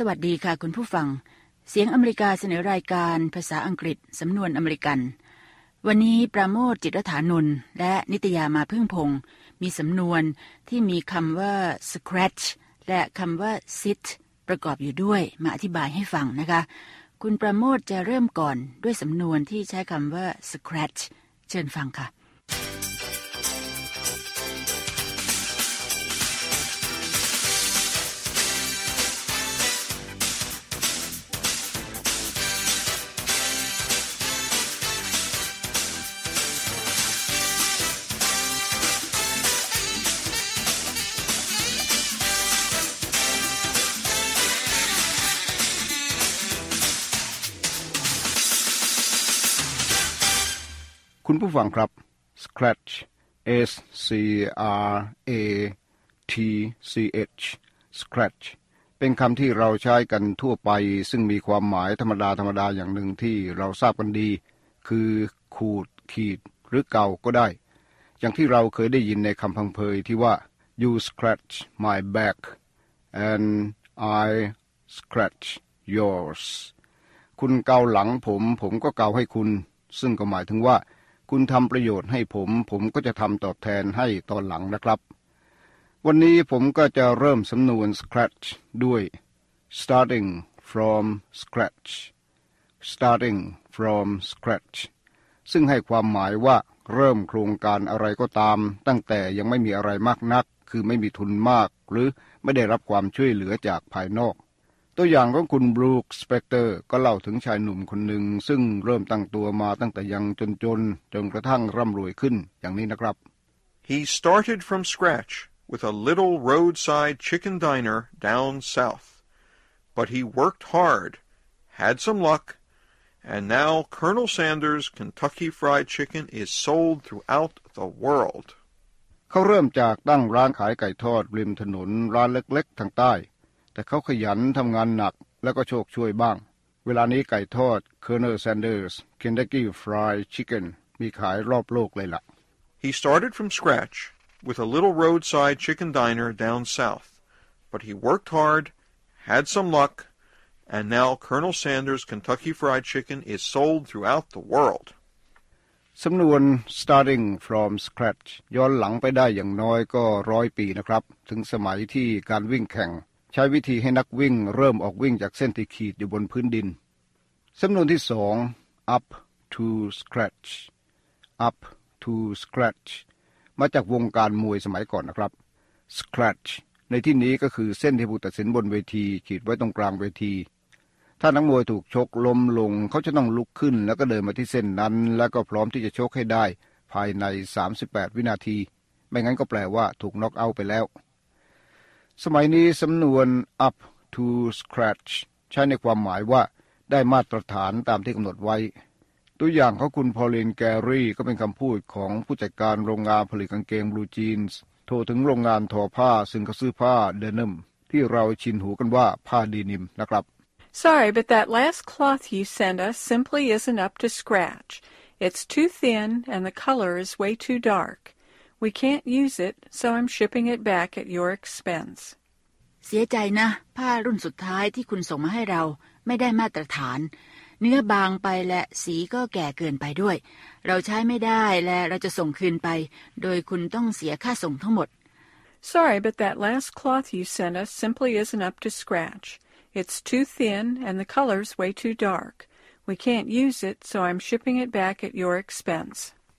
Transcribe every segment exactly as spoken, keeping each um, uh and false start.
วัสดีค่ะคุณผู้ฟังเสียงอเมริกาเสนอรายการภาษาอังกฤษสำนวนอเมริกันวันนี้ปราโมท จิตรฐานนท์และนิตยามาพึ่งพงศ์มีสำนวนที่มีคำว่า scratch และคำว่า sit ประกอบอยู่ด้วยมาอธิบายให้ฟังนะคะคุณปราโมทจะเริ่มก่อนด้วยสำนวนที่ใช้คำว่า scratch เชิญฟังค่ะคุณผู้ฟังครับ scratch S C R A T C H scratch เป็นคำที่เราใช้กันทั่วไปซึ่งมีความหมายธรรมดาธรรมดาอย่างหนึ่งที่เราทราบกันดีคือขูดขีดหรือเกาก็ได้อย่างที่เราเคยได้ยินในคำพังเพยที่ว่า you scratch my back and I scratch yours คุณเกาหลังผมผมก็เกาให้คุณซึ่งก็หมายถึงว่าคุณทำประโยชน์ให้ผมผมก็จะทำตอบแทนให้ตอนหลังนะครับวันนี้ผมก็จะเริ่มสำนวน scratch ด้วย starting from scratch starting from scratch ซึ่งให้ความหมายว่าเริ่มโครงการอะไรก็ตามตั้งแต่ยังไม่มีอะไรมากนักคือไม่มีทุนมากหรือไม่ได้รับความช่วยเหลือจากภายนอกตัวอย่างของคุณบรูค สเปกเตอร์ก็เล่าถึงชายหนุ่มคนหนึ่งซึ่งเริ่มตั้งตัวมาตั้งแต่ยังจนๆ จ, จนกระทั่งร่ำรวยขึ้นอย่างนี้นะครับ He started from scratch with a little roadside chicken diner down south. But he worked hard, had some luck, and now Colonel Sanders' Kentucky Fried Chicken is sold throughout the world. เขาเริ่มจากตั้งร้านขายไก่ทอดริมถนนร้านเล็กๆทางใต้แต่เขาขยันทำงานหนักแล้วก็โชคช่วยบ้างเวลานี้ไก่ทอด Colonel Sanders Kentucky Fried Chicken มีขายรอบโลกเลยล่ะ He started from scratch with a little roadside chicken diner down south, but he worked hard, had some luck, and now Colonel Sanders Kentucky Fried Chicken is sold throughout the world. สำนวน starting from scratch ย้อนหลังไปได้อย่างน้อยก็ร้อยปีนะครับถึงสมัยที่การวิ่งแข่งใช้วิธีให้นักวิ่งเริ่มออกวิ่งจากเส้นที่ขีดอยู่บนพื้นดินสำนวนที่สอง up to scratch up to scratch มาจากวงการมวยสมัยก่อนนะครับ scratch ในที่นี้ก็คือเส้นที่ผู้ตัดสินบนเวทีขีดไว้ตรงกลางเวทีถ้านักมวยถูกชกล้มลงเขาจะต้องลุกขึ้นแล้วก็เดินมาที่เส้นนั้นแล้วก็พร้อมที่จะชกให้ได้ภายในสามสิบแปดวินาทีไม่งั้นก็แปลว่าถูกน็อกเอาท์ไปแล้วสมัยนี้สำนวน up to scratch ใช้ในความหมายว่าได้มาตรฐานตามที่กำหนดไว้ตัวอย่างของคุณพอลินแกรี่ก็เป็นคำพูดของผู้จัดการโรงงานผลิตกางเกงบลูจีนส์โทรถึงโรงงานทอผ้าซึ่งเขาซื้อผ้าเดนิมที่เราชินหูกันว่าผ้าดีนิมนะครับ Sorry, but that last cloth you sent us simply isn't up to scratch. It's too thin and the color is way too dark.We can't use it, so I'm shipping it back at your expense. เสียใจนะผ้ารุ่นสุดท้ายที่คุณส่งมาให้เราไม่ได้มาตรฐานเนื้อบางไปและสีก็แก่เกินไปด้วยเราใช้ไม่ได้และเราจะส่งคืนไปโดยคุณต้องเสียค่าส่งทั้งหมด Sorry, but that last cloth you sent us simply isn't up to scratch. It's too thin and the color's way too dark. We can't use it, so I'm shipping it back at your expense.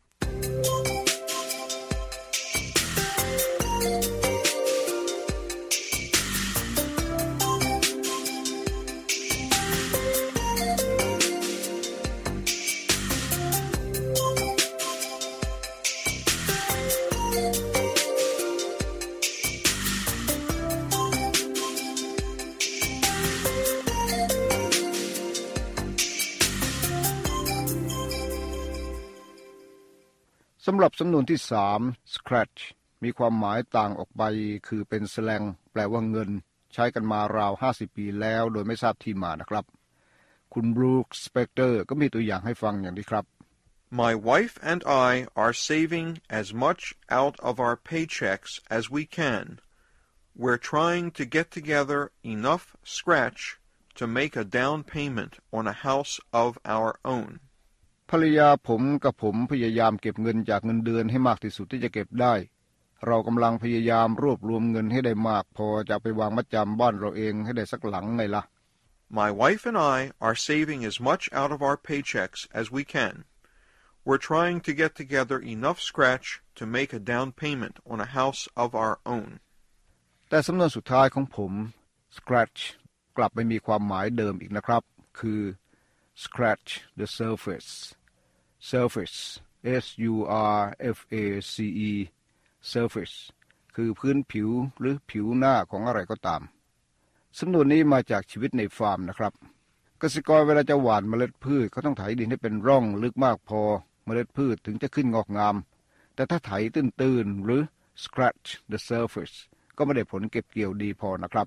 สำหรับสำนวนที่สาม scratch มีความหมายต่างออกไปคือเป็นสแลงแปลว่าเงินใช้กันมาราวห้าสิบปีแล้วโดยไม่ทราบที่มานะครับคุณบรูค สเปกเตอร์ก็มีตัวอย่างให้ฟังอย่างนี้ครับ My wife and I are saving as much out of our paychecks as we can. we're trying to get together enough scratch to make a down payment on a house of our own. ภรรยาผมกับผมพยายามเก็บเงินจากเงินเดือนให้มากที่สุดที่จะเก็บได้เรากำลังพยายามรวบรวมเงินให้ได้มากพอจะไปวางมัดจำบ้านเราเองให้ได้สักหลังไงล่ะ My wife and I are saving as much out of our paychecks as we can. We're trying to get together enough scratch to make a down payment on a house of our own. แต่สำนวนสุดท้ายของผม scratch กลับไปมีความหมายเดิมอีกนะครับคือ scratch the surface surface S U R F A C E surface คือพื้นผิวหรือผิวหน้าของอะไรก็ตามสำนวนนี้มาจากชีวิตในฟาร์มนะครับเกษตรกรเวลาจะหว่านเมล็ดพืชเขาต้องไถดินให้เป็นร่องลึกมากพอเมล็ดพืชถึงจะขึ้นงอกงามแต่ถ้าไถตื้นๆหรือ scratch the surface ก็ไม่ได้ผลเก็บเกี่ยวดีพอนะครับ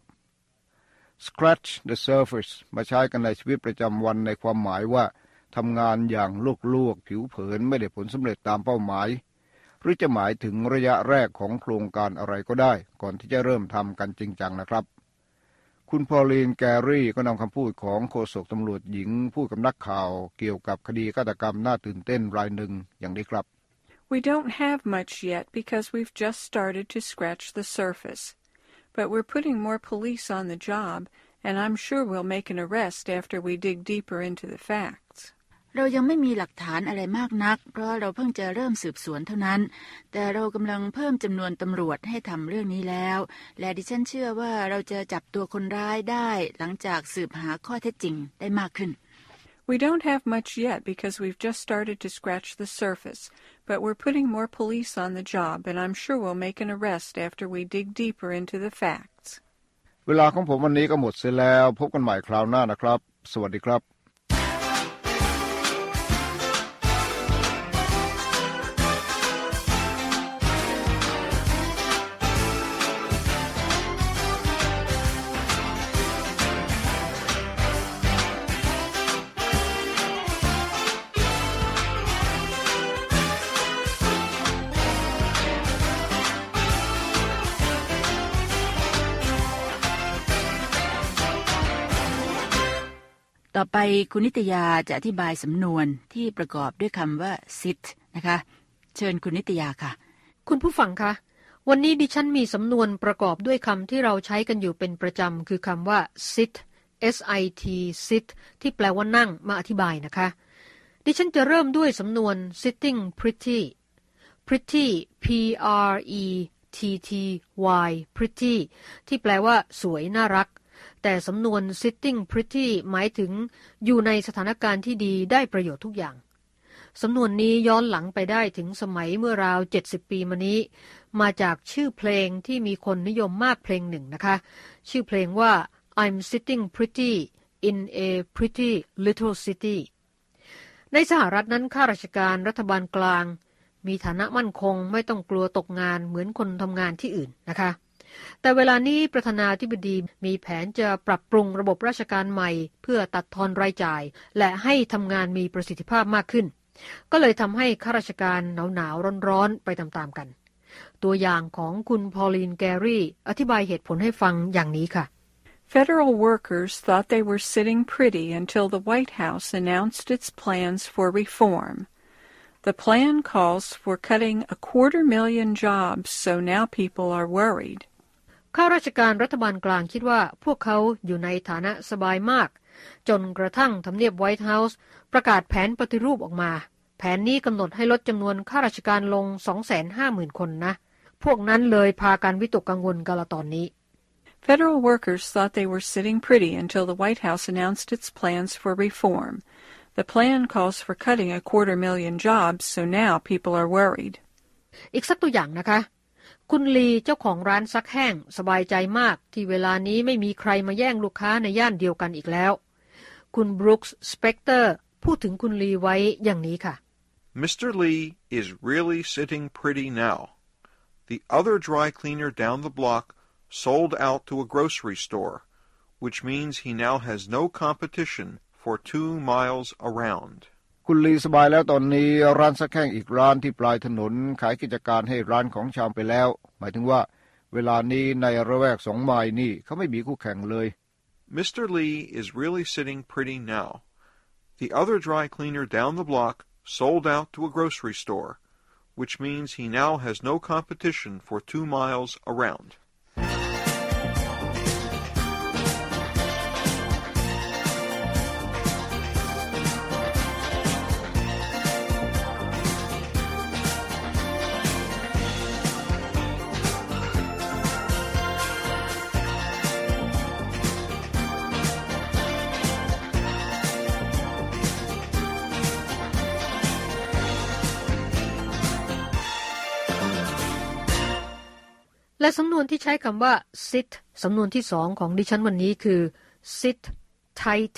scratch the surface มาใช้กันในชีวิตประจำวันในความหมายว่าทำงานอย่างลวกๆผิวเผินไม่ได้ผลสำเร็จตามเป้าหมายหรือจะหมายถึงระยะแรกของโครงการอะไรก็ได้ก่อนที่จะเริ่มทำกันจริงจังนะครับคุณพอลีนแกรี่ก็นำคำพูดของโฆษกตำรวจหญิงพูดกับนักข่าวเกี่ยวกับคดีฆาตกรรมน่าตื่นเต้นรายหนึ่งอย่างนี้ครับ We don't have much yet because we've just started to scratch the surface. But we're putting more police on the job, and I'm sure we'll make an arrest after we dig deeper into the facts. เรายังไม่มีหลักฐานอะไรมากนักเพราะเราเพิ่งจะเริ่มสืบสวนเท่านั้นแต่เรากำลังเพิ่มจำนวนตำรวจให้ทำเรื่องนี้แล้วและดิฉันเชื่อว่าเราจะจับตัวคนร้ายได้หลังจากสืบหาข้อเท็จจริงได้มากขึ้น We don't have much yet because we've just started to scratch the surface, but we're putting more police on the job, and I'm sure we'll make an arrest after we dig deeper into the facts. เวลาของผมวันนี้ก็หมดเสียแล้วพบกันใหม่คราวหน้านะครับสวัสดีครับต่อไปคุณนิตยาจะอธิบายสำนวนที่ประกอบด้วยคำว่า sit นะคะเชิญคุณนิตยาค่ะคุณผู้ฟังคะวันนี้ดิฉันมีสำนวนประกอบด้วยคำที่เราใช้กันอยู่เป็นประจำคือคำว่า sit S I T sit ที่แปลว่านั่งมาอธิบายนะคะดิฉันจะเริ่มด้วยสำนวน sitting pretty pretty P R E T T Y pretty ที่แปลว่าสวยน่ารักแต่สำนวน sitting pretty หมายถึงอยู่ในสถานการณ์ที่ดีได้ประโยชน์ทุกอย่างสำนวนนี้ย้อนหลังไปได้ถึงสมัยเมื่อราวเจ็ดสิบปีมานี้มาจากชื่อเพลงที่มีคนนิยมมากเพลงหนึ่งนะคะชื่อเพลงว่า I'm sitting pretty in a pretty little city ในสหรัฐนั้นข้าราชการรัฐบาลกลางมีฐานะมั่นคงไม่ต้องกลัวตกงานเหมือนคนทำงานที่อื่นนะคะแต่เวลานี้ประธานาธิบดีมีแผนจะปรับปรุงระบบราชการใหม่เพื่อตัดทอนรายจ่ายและให้ทำงานมีประสิทธิภาพมากขึ้นก็เลยทำให้ข้าราชการหนาวๆร้อนๆไปตามๆกันตัวอย่างของคุณพอลีนแกรี่อธิบายเหตุผลให้ฟังอย่างนี้ค่ะ Federal workers thought they were sitting pretty until the White House announced its plans for reform.The plan calls for cutting a quarter million jobs, so now people are worried. ข้าราชการรัฐบาลกลางคิดว่าพวกเขาอยู่ในฐานะสบายมากจนกระทั่งทำเนียบไวท์เฮาส์ประกาศแผนปฏิรูปออกมาแผนนี้กำหนดให้ลดจำนวนข้าราชการลง สองแสนห้าหมื่น คนนะพวกนั้นเลยพากันวิตกกังวลกันละตอนนี้ Federal workers thought they were sitting pretty until the White House announced its plans for reform.The plan calls for cutting a quarter million jobs, so now people are worried. อีกสักตัวอย่างนะคะคุณลีเจ้าของร้านซักแห้งสบายใจมากที่เวลานี้ไม่มีใครมาแย่งลูกค้าในย่านเดียวกันอีกแล้วคุณบรูคส์สเปกเตอร์พูดถึงคุณลีไว้อย่างนี้ค่ะ Mister Lee is really sitting pretty now. The other dry cleaner down the block sold out to a grocery store, which means he now has no competition.For two miles around. คุณลีสบายแล้วตอนนี้ร้านซักแห้งอีกร้านที่ปลายถนนขายกิจการให้ร้านของชำไปแล้วหมายถึงว่าเวลานี้ในระแวกสองไมล์นี่เขาไม่มีคู่แข่งเลย Mister Lee is really sitting pretty now. The other dry cleaner down the block sold out to a grocery store, which means he now has no competition for two miles around. และสำนวนที่ใช้คำว่า sit สำนวนที่สองของดิฉันวันนี้คือ sit tight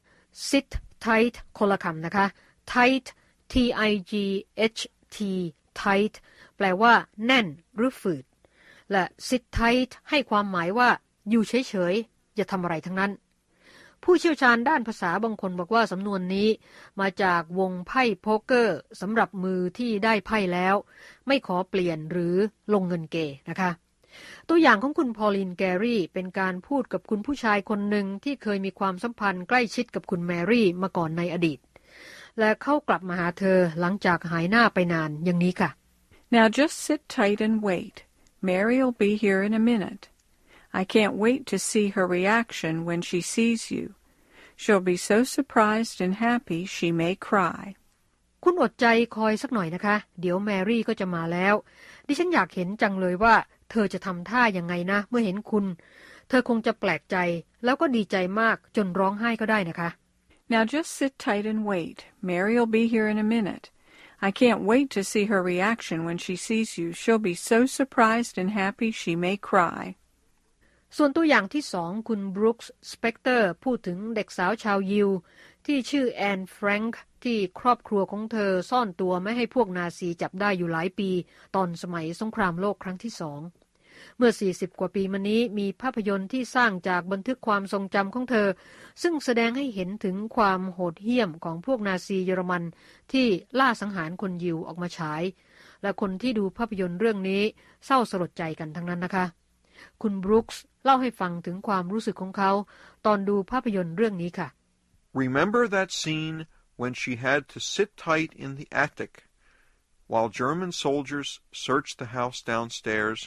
sit tight คนละคำนะคะ tight t i g h t tight แปลว่าแน่นหรือฝืดและ sit tight ให้ความหมายว่าอยู่เฉยๆอย่าทำอะไรทั้งนั้นผู้เชี่ยวชาญด้านภาษาบางคนบอกว่าสำนวนนี้มาจากวงไพ่โป๊กเกอร์สำหรับมือที่ได้ไพ่แล้วไม่ขอเปลี่ยนหรือลงเงินเกนะคะตัวอย่างของคุณพอลินแกรี่เป็นการพูดกับคุณผู้ชายคนหนึ่งที่เคยมีความสัมพันธ์ใกล้ชิดกับคุณแมรี่มาก่อนในอดีตและเขากลับมาหาเธอหลังจากหายหน้าไปนานอย่างนี้ค่ะ Now just sit tight and wait. Mary'll be here in a minute. I can't wait to see her reaction when she sees you. She'll be so surprised and happy she may cry. คุณอดใจคอยสักหน่อยนะคะเดี๋ยวแมรี่ก็จะมาแล้วดิฉันอยากเห็นจังเลยว่าเธอจะทำท่ายังไงนะเมื่อเห็นคุณเธอคงจะแปลกใจแล้วก็ดีใจมากจนร้องไห้ก็ได้นะคะ Now just sit tight and wait. Mary'll be here in a minute. I can't wait to see her reaction when she sees you. She'll be so surprised and happy she may cry. ส่วนตัวอย่างที่สองคุณบรูคส์สเปกเตอร์พูดถึงเด็กสาวชาวยิวที่ชื่อแอนแฟรงค์ที่ครอบครัวของเธอซ่อนตัวไม่ให้พวกนาซีจับได้อยู่หลายปีตอนสมัยสงครามโลกครั้งที่สองเมื่อสี่สิบกว่าปีมานี้มีภาพยนตร์ที่สร้างจากบันทึกความทรงจำของเธอซึ่งแสดงให้เห็นถึงความโหดเหี้ยมของพวกนาซีเยอรมันที่ล่าสังหารคนยิวออกมาฉายและคนที่ดูภาพยนตร์เรื่องนี้เศร้าสลดใจกันทั้งนั้นนะคะคุณบรูคส์เล่าให้ฟังถึงความรู้สึกของเขาตอนดูภาพยนตร์เรื่องนี้ค่ะ Remember that scene when she had to sit tight in the attic while German soldiers searched the house downstairs?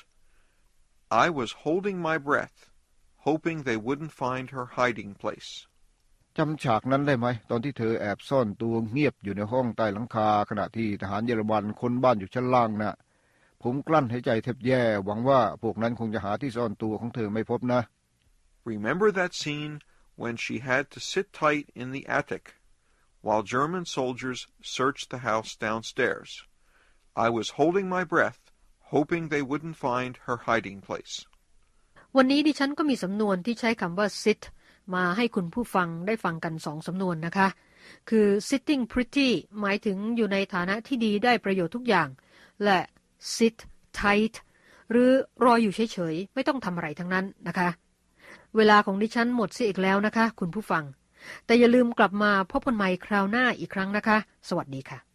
I was holding my breath, hoping they wouldn't find her hiding place. จำฉากนั้นได้ไหมตอนที่เธอแอบซ่อนตัวเงียบอยู่ในห้องใต้หลังคาขณะที่ทหารเยอรมันคนบ้านอยู่ชั้นล่างน่ะผมกลั้นหายใจแทบแย่หวังว่าพวกนั้นคงจะหาที่ซ่อนตัวของเธอไม่พบนะ Remember that scene when she had to sit tight in the attic while German soldiers searched the house downstairs. I was holding my breath, hoping they wouldn't find her hiding place. วันนี้ดิฉันก็มีสำนวนที่ใช้คำว่า sit มาให้คุณผู้ฟังได้ฟังกันสองสำนวนนะคะคือ sitting pretty หมายถึงอยู่ในฐานะที่ดีได้ประโยชน์ทุกอย่างและ sit tight หรือรออยู่เฉยๆไม่ต้องทำอะไรทั้งนั้นนะคะเวลาของดิฉันหมดเสียอีกแล้วนะคะคุณผู้ฟังแต่อย่าลืมกลับมาพบกันใหม่คราวหน้าอีกครั้งนะคะสวัสดีค่ะ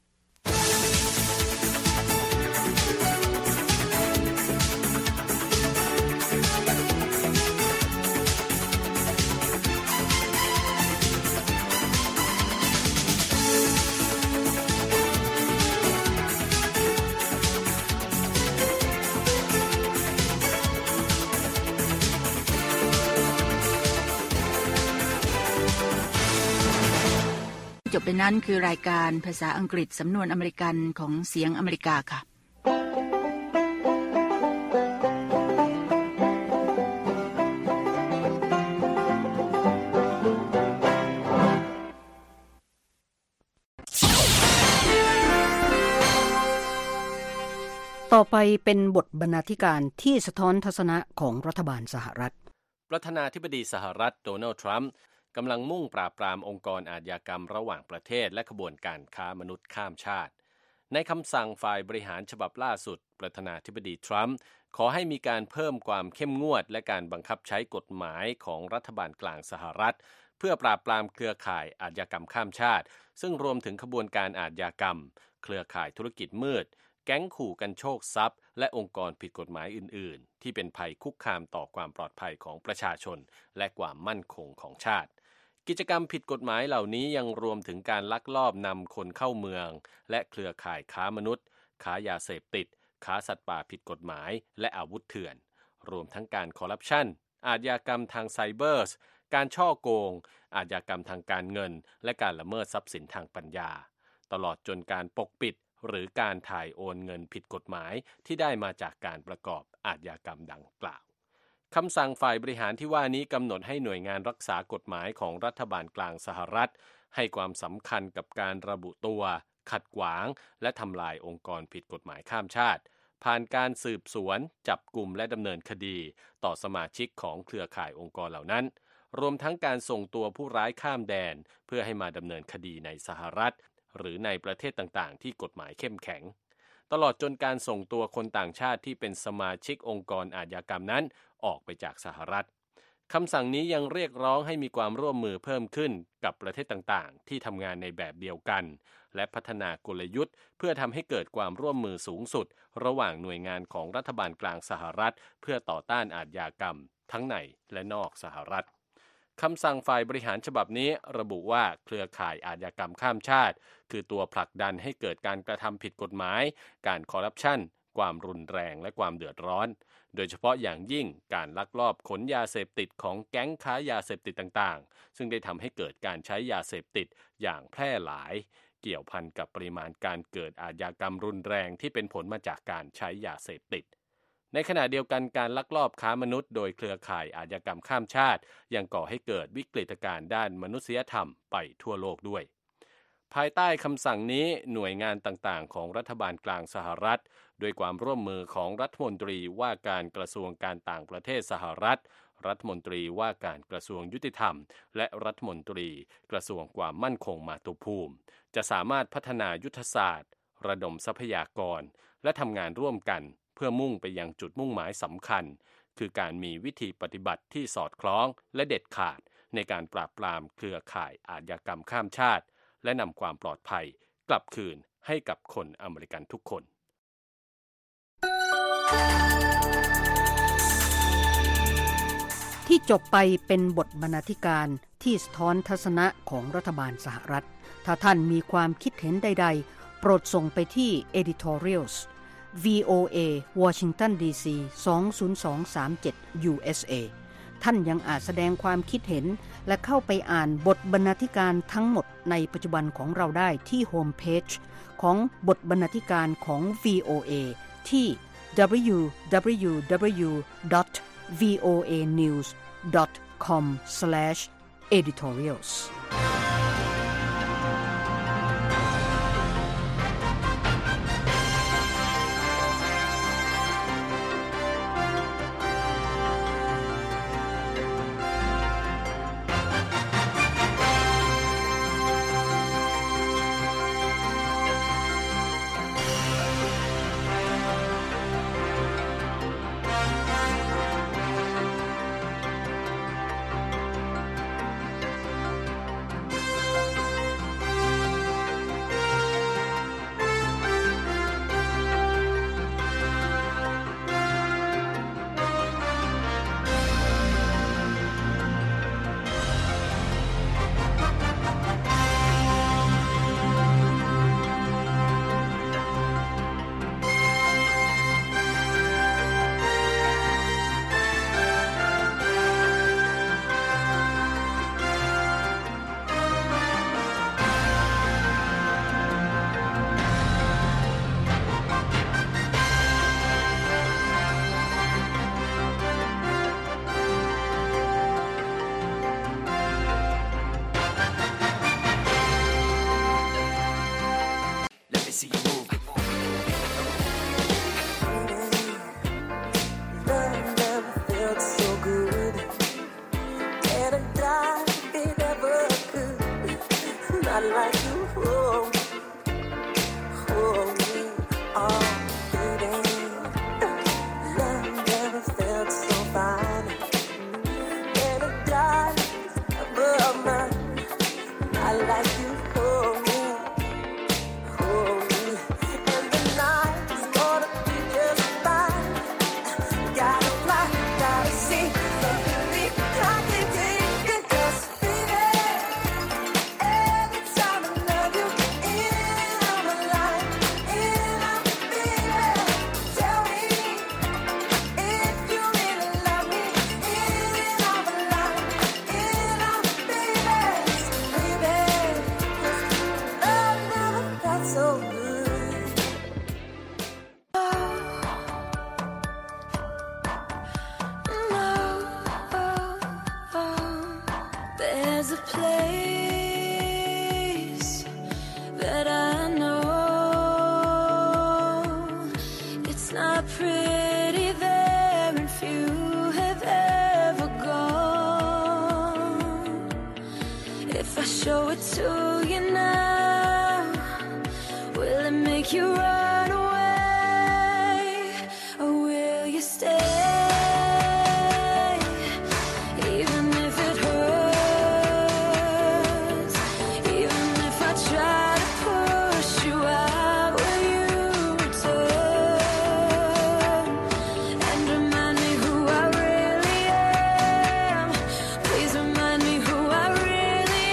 จบไปนั้นคือรายการภาษาอังกฤษสำนวนอเมริกันของเสียงอเมริกาค่ะต่อไปเป็นบทบรรณาธิการที่สะท้อนทัศนะของรัฐบาลสหรัฐประธานาธิบดีสหรัฐโดนัลด์ทรัมป์กำลังมุ่งปราบปรามองค์กรอาชญากรรมระหว่างประเทศและขบวนการค้ามนุษย์ข้ามชาติในคำสั่งฝ่ายบริหารฉบับล่าสุดประธานาธิบดีทรัมป์ขอให้มีการเพิ่มความเข้มงวดและการบังคับใช้กฎหมายของรัฐบาลกลางสหรัฐเพื่อปราบปรามเครือข่ายอาชญากรรมข้ามชาติซึ่งรวมถึงขบวนการอาชญากรรมเครือข่ายธุรกิจมืดแก๊งขู่กันโชคทรัพย์และองค์กรผิดกฎหมายอื่นๆที่เป็นภัยคุกคามต่อความปลอดภัยของประชาชนและความมั่นคงของชาติกิจกรรมผิดกฎหมายเหล่านี้ยังรวมถึงการลักลอบนำคนเข้าเมืองและเครือข่ายค้ามนุษย์ค้ายาเสพติดค้าสัตว์ป่าผิดกฎหมายและอาวุธเถื่อนรวมทั้งการคอร์รัปชันอาชญากรรมทางไซเบอร์การฉ้อโกงอาชญากรรมทางการเงินและการละเมิดทรัพย์สินทางปัญญาตลอดจนการปกปิดหรือการถ่ายโอนเงินผิดกฎหมายที่ได้มาจากการประกอบอาชญากรรมดังกล่าวคำสั่งฝ่ายบริหารที่ว่านี้กำหนดให้หน่วยงานรักษากฎหมายของรัฐบาลกลางสหรัฐให้ความสำคัญกับการระบุตัวขัดขวางและทำลายองค์กรผิดกฎหมายข้ามชาติผ่านการสืบสวนจับกุมและดำเนินคดีต่อสมาชิกของเครือข่ายองค์กรเหล่านั้นรวมทั้งการส่งตัวผู้ร้ายข้ามแดนเพื่อให้มาดำเนินคดีในสหรัฐหรือในประเทศต่างๆที่กฎหมายเข้มแข็งตลอดจนการส่งตัวคนต่างชาติที่เป็นสมาชิกองค์กรอาชญากรรมนั้นออกไปจากสหรัฐคำสั่งนี้ยังเรียกร้องให้มีความร่วมมือเพิ่มขึ้นกับประเทศต่างๆที่ทำงานในแบบเดียวกันและพัฒนากลยุทธ์เพื่อทำให้เกิดความร่วมมือสูงสุดระหว่างหน่วยงานของรัฐบาลกลางสหรัฐเพื่อต่อต้านอาชญากรรมทั้งในและนอกสหรัฐคำสั่งฝ่ายบริหารฉบับนี้ระบุว่าเครือข่ายอาชญากรรมข้ามชาติคือตัวผลักดันให้เกิดการกระทำผิดกฎหมายการคอร์รัปชันความรุนแรงและความเดือดร้อนโดยเฉพาะอย่างยิ่งการลักลอบขนยาเสพติดของแก๊งค้ายาเสพติดต่างๆซึ่งได้ทำให้เกิดการใช้ยาเสพติดอย่างแพร่หลายเกี่ยวพันกับปริมาณการเกิดอาชญากรรมรุนแรงที่เป็นผลมาจากการใช้ยาเสพติดในขณะเดียวกันการลักลอบค้ามนุษย์โดยเครือข่ายอาชญากรรมข้ามชาติยังก่อให้เกิดวิกฤตการณ์ด้านมนุษยธรรมไปทั่วโลกด้วยภายใต้คำสั่งนี้หน่วยงานต่างๆของรัฐบาลกลางสหรัฐด้วยความร่วมมือของรัฐมนตรีว่าการกระทรวงการต่างประเทศสหรัฐรัฐมนตรีว่าการกระทรวงยุติธรรมและรัฐมนตรีกระทรวงความมั่นคงมาตุภูมิจะสามารถพัฒนายุทธศาสตร์ระดมทรัพยากรและทำงานร่วมกันเพื่อมุ่งไปยังจุดมุ่งหมายสำคัญคือการมีวิธีปฏิบัติที่สอดคล้องและเด็ดขาดในการปราบปรามเครือข่ายอาชญากรรมข้ามชาติและนำความปลอดภัยกลับคืนให้กับคนอเมริกันทุกคนที่จบไปเป็นบทบรรณาธิการที่สะท้อนทัศนะของรัฐบาลสหรัฐถ้าท่านมีความคิดเห็นใดๆโปรดส่งไปที่ editorials วี โอ เอ Washington ดี ซี สอง ศูนย์ สอง สาม เจ็ด ยู เอส เอ ท่านยังอาจแสดงความคิดเห็นและเข้าไปอ่านบทบรรณาธิการทั้งหมดในปัจจุบันของเราได้ที่โฮมเพจของบทบรรณาธิการของ วี โอ เอ ที่ ดับเบิลยู ดับเบิลยู ดับเบิลยู ดอท วี โอ เอ นิวส์ ดอท คอม สแลช เอดิทอเรียลส์ good. No, there's a place that I know. It's not pretty there, and few have ever gone. If I show it to you now, will it make you run away, or will you stay? Even if it hurts, even if I try to push you out, will you return and remind me who I really am? Please remind me who I really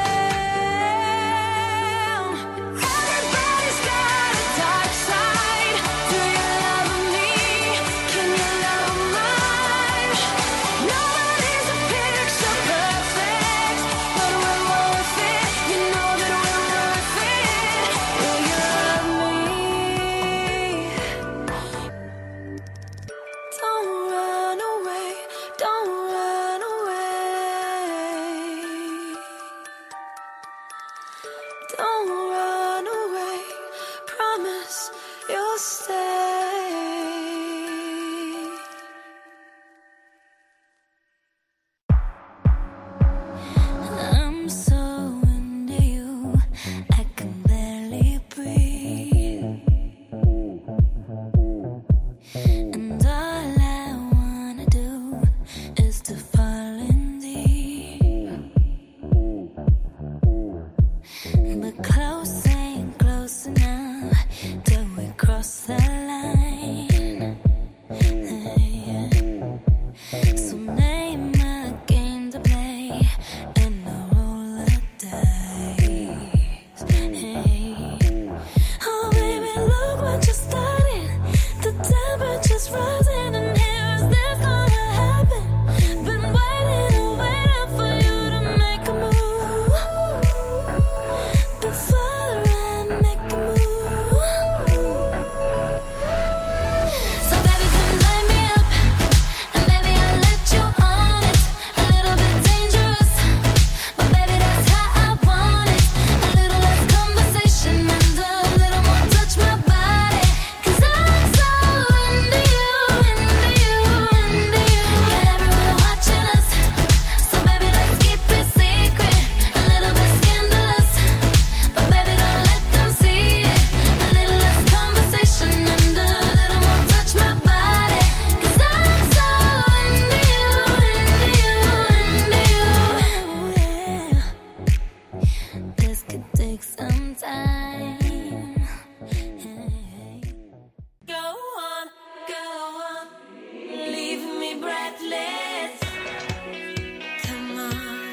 am. Everybody's got a dark side. Do you love me? Can you love mine? Nobody's a picture perfect, but we're worth it. You know that we're worth it. Will you love me? Don't run away, don't run away. Don't run away, promise you'll stay. I'm so into you, I can barely breathe. And all I wanna do is to fall in deep. But close ain't close enough till we cross the line. So name a game to play and I'll roll the dice. Oh baby, look what you started. The temperature's rising and here's this gonna happen. Been waiting and waiting for you to make a move. Before I make a move. So baby, come light me up, and maybe I'll let you on it. A little bit dangerous, but baby, that's how I want it. A little less conversation and a little more touch my body. 'Cause I'm so into you, into you, into you. Got everyone watching us, so baby, let's keep it secret. A little bit scandalous, but baby, don't let them see it. A little less conversation and a little more touch my body. 'Cause I'm so into you, into you, into you. This could take some time. Go on, go on, leave me breathless. Come on.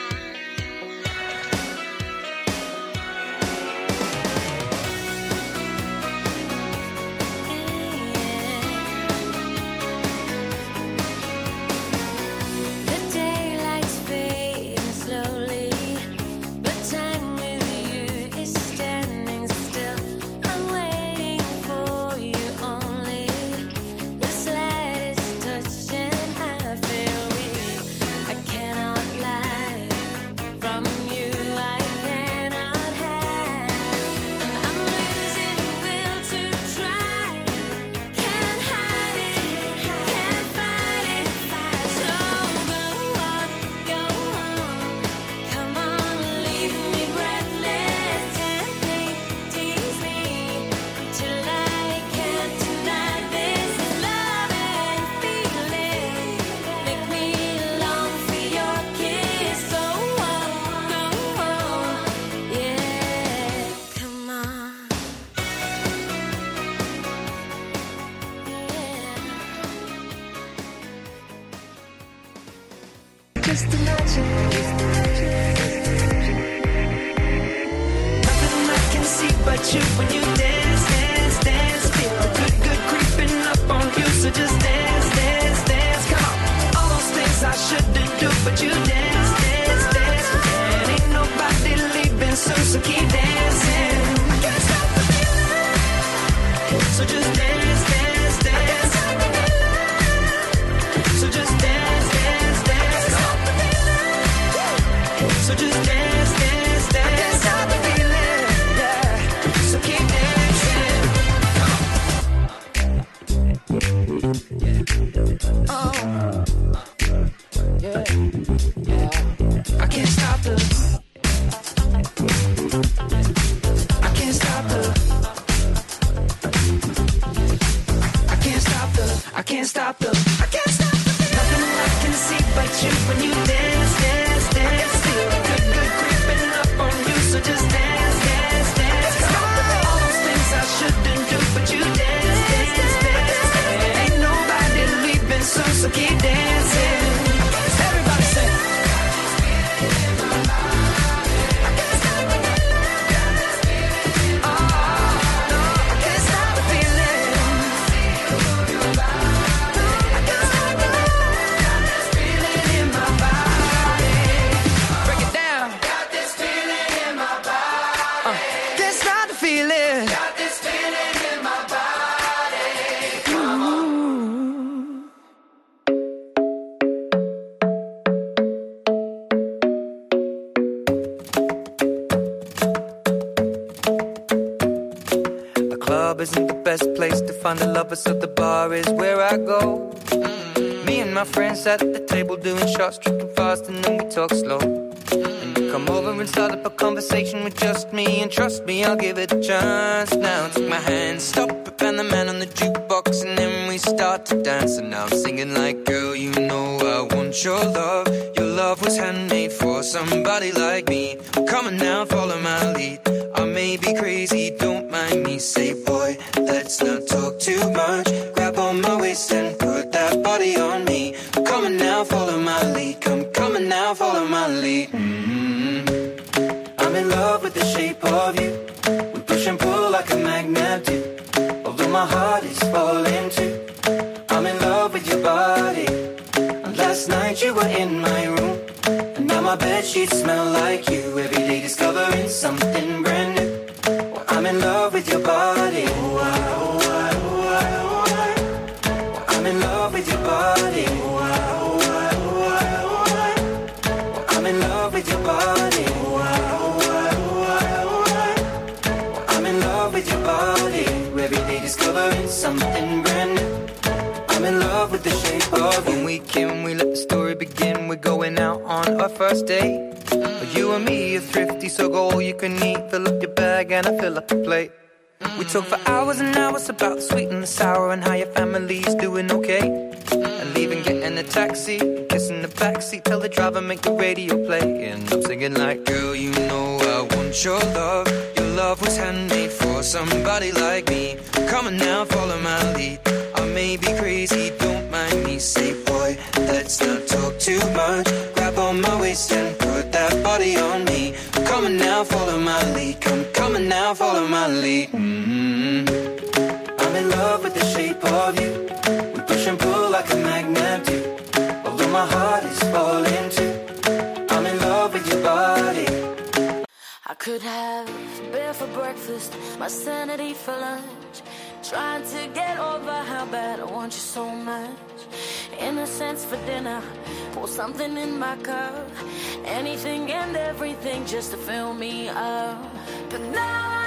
The daylight's fading slowly, but time with you is standing still. I'm waiting for you only. The slightest touch and I feel weak. I cannot lie. From you I cannot hide. And I'm losing will to try. Can't hide it, can't fight it. So go on, go on. Come on, leave me breathless. Tempt me, tease me, till I can't deny this love and feeling. Make me long for your kiss. Go on, go on, yeah. Come on, yeah. Just imagine, nothing I can see but you when you dance, dance, dance. Feel the good, good creeping up on you, so just dance, dance, dance. Come on, all those things I shouldn't do, but you dance, dance, dance. And ain't nobody leaving soon, so keep dancing. I can't stop can't stop the I can't stop the feeling. Nothing I can see but you when you dance, dance, dance. Feel the good, good creeping up on you, so just dance, dance, dance. All those things I shouldn't do, but you dance, dance, dance. Ain't nobody leaving soon, so keep dancing. Everybody say. Isn't the best place to find a lover, so the bar is where I go. Mm-hmm. Me and my friends sat at the table doing shots, tripping fast, and then we talk slow. Mm-hmm. And you come over and start up a conversation with just me, and trust me, I'll give it a chance. Now take my hand, stop it, and the man on the jukebox, and then we start to dance. And now I'm singing like, girl, you know I want your love. Your love was handmade for somebody like me. Come on now, follow my lead. I may be crazy, don't mind me. Say, boy, let's not talk too much. Grab on my waist and put that body on me. Come on now, follow my lead. Come, come on now, follow my lead. Mm-hmm. I'm in love with the shape of you. We push and pull like a magnet do. Although my heart is falling too. I'm in love with your body. And last night you were in my room. And now my bedsheets smell like you. Every day discovering something brand new. Well, I'm in love with your body. Oh, I, oh, I, oh, I, oh, I. Well, I'm in love with your body. Oh, I, oh, I, oh, I, oh, I. Well, I'm in love with your body. Oh, I, oh, I, oh, I, oh, I. Well, I'm in love with your body. Every day discovering something brand new. I'm in love with the shape of you. When we came, we let the story begin. We're going out on our first date. But you and me are thrifty, so go all you can eat. Fill up your bag and I fill up the plate. We talk for hours and hours about the sweet and the sour and how your family's doing okay. And leaving, getting a taxi, kissing the backseat, tell the driver make the radio play. And I'm singing like, girl, you know I want your love. Your love was handmade for somebody like me. Come on now, follow my lead. I may be crazy, don't mind me. Say, boy, let's not talk too much. Grab on my waist and put that body on me. Come on now, follow my lead. Come, come on now, follow my lead. Mm-hmm. I'm in love with the shape of you. We push and pull like a magnet do. Although my heart is falling too. I'm in love with your body. I could have beer for breakfast, my sanity for lunch. Trying to get over how bad I want you so much. Innocence for dinner, pour something in my cup. Anything and everything just to fill me up. But now